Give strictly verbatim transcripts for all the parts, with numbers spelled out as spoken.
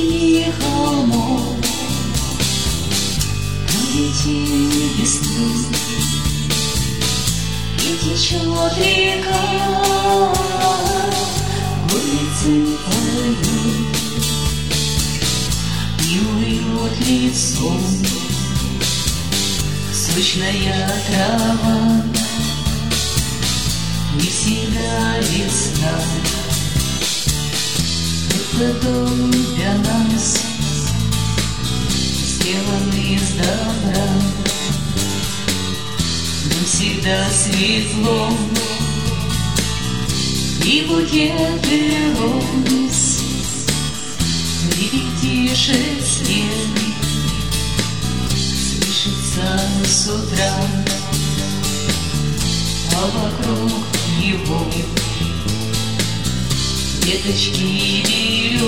синих холмов, там летит весны, и течет река, улицы поют, и уют лицом сочная трава. Не всегда весна, это дом для нас, сделанный из добра, но всегда светло, и букеты роз ребятишек смех слышится с утра, а вокруг его веточки берез.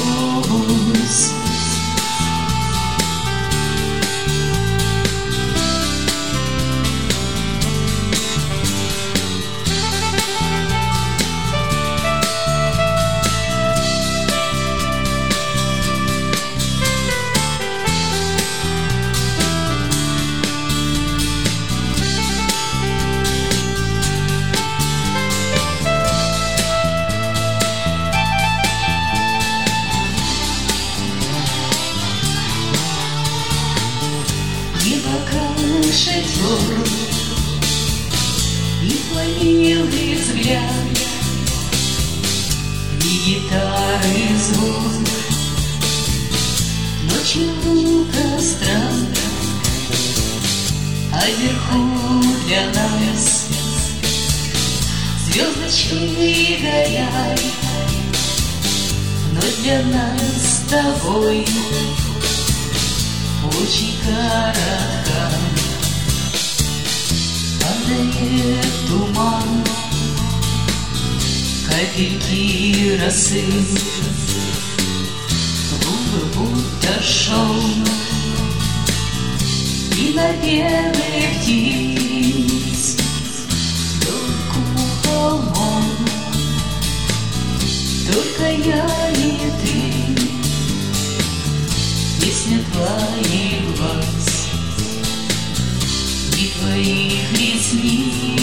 Шатер и пламенный взгляд, и гитары звук, ночью у костра, а вверху для нас звездочки горят, но для нас с тобой очень коротка. Падает туман, капельки росы, губы будто шум, и напевы птиц вдоль у холмов. Только я и ты, песня твоих глаз и твоих ресниц.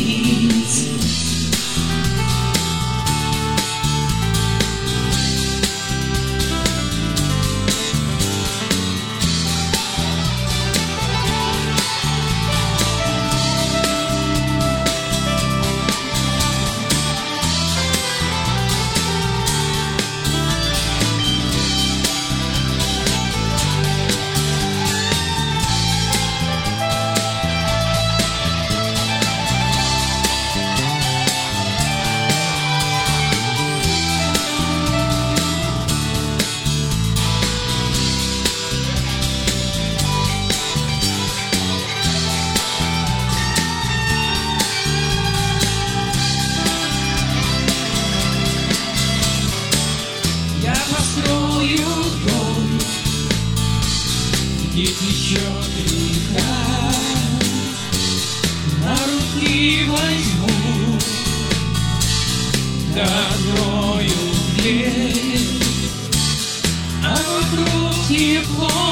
Дом, где течет река, на руки возьму, открою дверь, а вокруг тепло.